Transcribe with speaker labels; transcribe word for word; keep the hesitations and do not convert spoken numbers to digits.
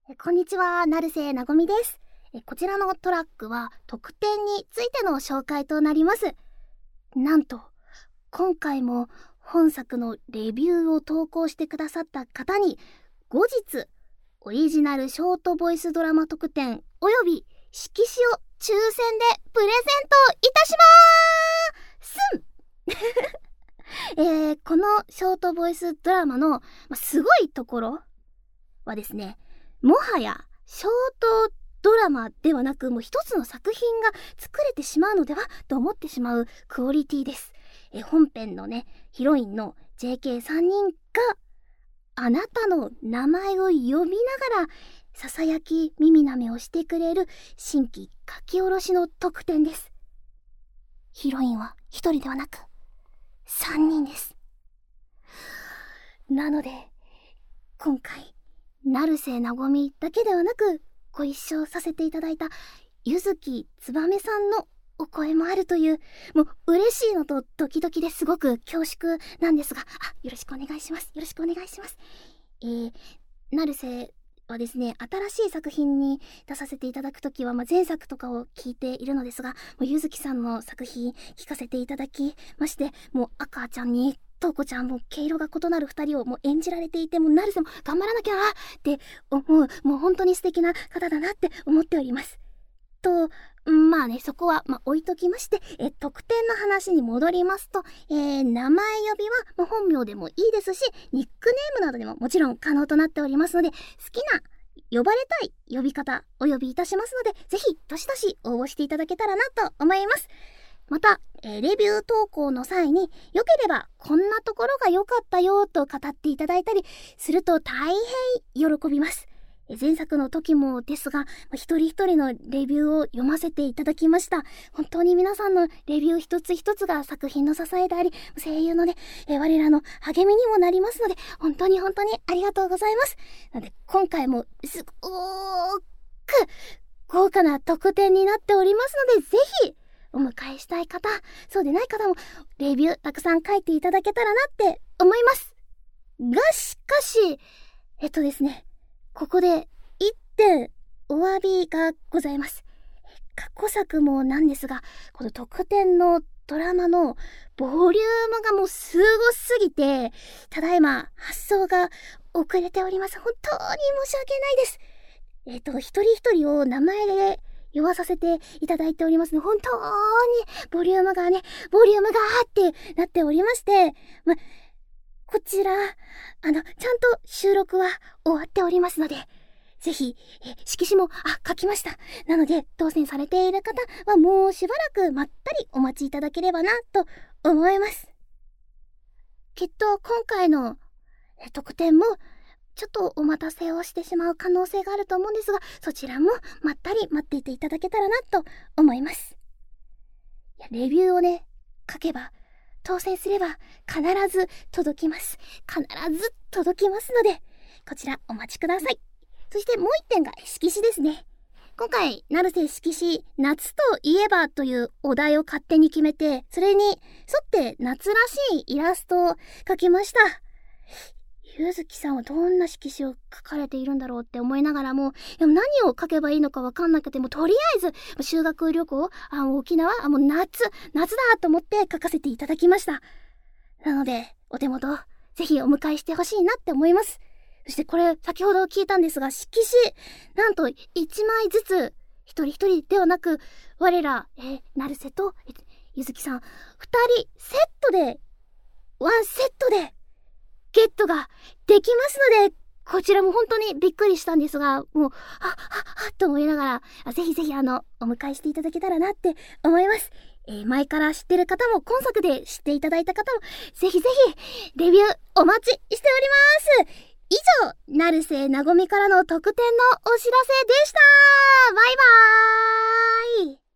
Speaker 1: こんにちは、成瀬なごみです。こちらのトラックは特典についての紹介となります。なんと今回も本作のレビューを投稿してくださった方に後日オリジナルショートボイスドラマ特典および色紙を抽選でプレゼントいたしまーすえー、このショートボイスドラマの、まあ、すごいところはですね、もはやショートドラマではなく、もう一つの作品が作れてしまうのではと思ってしまうクオリティです。え本編のね、ヒロインの ジェーケーさん 人があなたの名前を呼びながらささやき耳なめをしてくれる新規書き下ろしの特典です。ヒロインは一人ではなくさんにんです。なので今回成瀬なごみだけではなくご一緒させていただいた柚木つばめさんのお声もあるという、もう嬉しいのとドキドキですごく恐縮なんですが、あ、よろしくお願いします。よろしくお願いします。えー、成瀬はですね、新しい作品に出させていただくときは、まあ、前作とかを聞いているのですが、もう柚木さんの作品聞かせていただきまして、もう赤ちゃんにトウコちゃんも毛色が異なる二人をもう演じられていて、もう成瀬も頑張らなきゃなって思う、もう本当に素敵な方だなって思っております。と、まあね、そこはまあ置いときまして、え特典の話に戻りますと、えー、名前呼びは、まあ、本名でもいいですし、ニックネームなどでももちろん可能となっておりますので、好きな呼ばれたい呼び方お呼びいたしますので、ぜひどしどし応募していただけたらなと思います。また、えー、レビュー投稿の際に良ければこんなところが良かったよと語っていただいたりすると大変喜びます。えー、前作の時もですが、まあ、一人一人のレビューを読ませていただきました。本当に皆さんのレビュー一つ一つが作品の支えであり、声優のね、えー、我らの励みにもなりますので、本当に本当にありがとうございます。なので今回もすごーく豪華な特典になっておりますので、ぜひお迎えしたい方、そうでない方もレビューたくさん書いていただけたらなって思います。がしかし、えっとですね、ここで一点お詫びがございます。過去作もなんですが、この特典のドラマのボリュームがもうすごすぎて、ただいま発送が遅れております。本当に申し訳ないです。えっと、一人一人を名前で呼ばさせていただいておりますので、本当にボリュームがね、ボリュームがーってなっておりまして、ま、こちら、あの、ちゃんと収録は終わっておりますので、ぜひ、え、色紙も、あ、書きました。なので、当選されている方はもうしばらくまったりお待ちいただければな、と思います。きっと今回のえ特典も、ちょっとお待たせをしてしまう可能性があると思うんですが、そちらもまったり待っていていただけたらなと思います。いや、レビューをね、書けば、当選すれば必ず届きます。必ず届きますので、こちらお待ちください。そしてもう一点が色紙ですね。今回、成瀬色紙、夏といえばというお題を勝手に決めて、それに沿って夏らしいイラストを描きました。柚木さんはどんな色紙を書かれているんだろうって思いながらも、でも何を書けばいいのかわかんなくても、とりあえず修学旅行、あ、沖縄、あ、もう夏、夏だと思って書かせていただきました。なので、お手元、ぜひお迎えしてほしいなって思います。そしてこれ、先ほど聞いたんですが、色紙、なんといちまいずつ、一人一人ではなく、我ら、えー、成瀬と柚木さん、二人セットで、ワンセットで、ゲットができますので、こちらも本当にびっくりしたんですが、もう、はっはっはっと思いながら、ぜひぜひあの、お迎えしていただけたらなって思います。えー、前から知ってる方も、今作で知っていただいた方も、ぜひぜひ、レビューお待ちしております。以上、成瀬なごみからの特典のお知らせでした。バイバーイ。